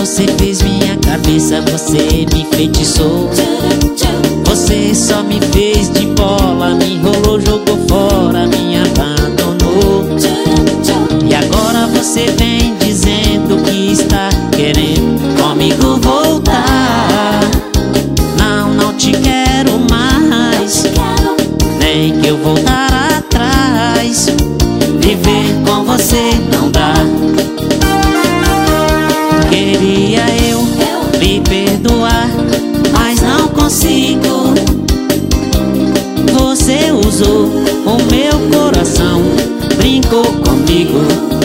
você fez minha cabeça, você me enfeitiçou. Você só me fez de bola, me enrolou, jogou fora, me abandonou. E agora você vem dizendo que está querendo comigo voltar. Não, não te quero mais, nem que eu voltar atrás. Viver com você não dá. Queria eu lhe perdoar, mas não consigo. Você usou o meu coração, brincou comigo.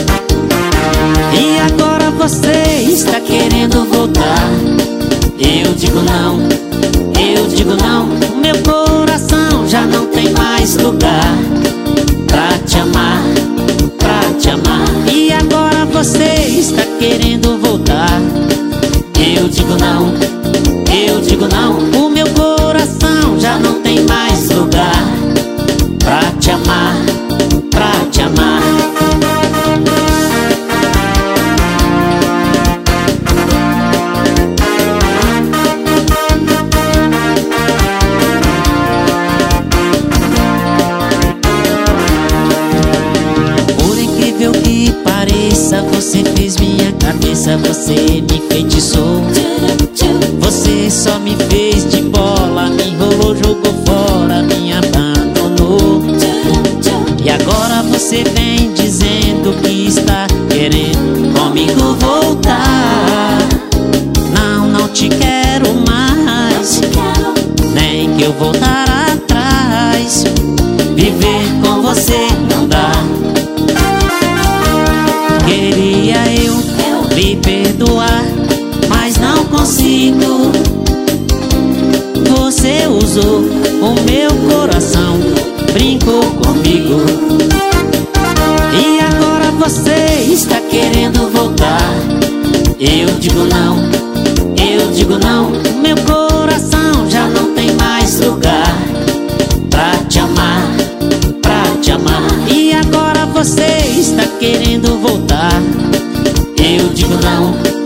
E agora você está querendo voltar. Eu digo não, eu digo não. O meu coração já não tem mais lugar pra te amar, pra te amar. E agora você está querendo voltar. Eu digo não, eu digo não. O meu coração já não tem mais lugar pra te amar, pra te amar. Por incrível que pareça, você fez minha cabeça, você me enfeitiçou. Você só me fez de bola, me enrolou, jogou fora, me abandonou. E agora você vem dizendo que está querendo comigo voltar. Não, não te quero mais, nem que eu voltar atrás. Viver com você não dá. Queria eu lhe perdoar, mas não consigo. Você usou o meu coração, brincou comigo. E agora você está querendo voltar. Eu digo não, eu digo não. O meu coração já não tem mais lugar pra te amar, pra te amar. E agora você está querendo voltar. Eu digo não,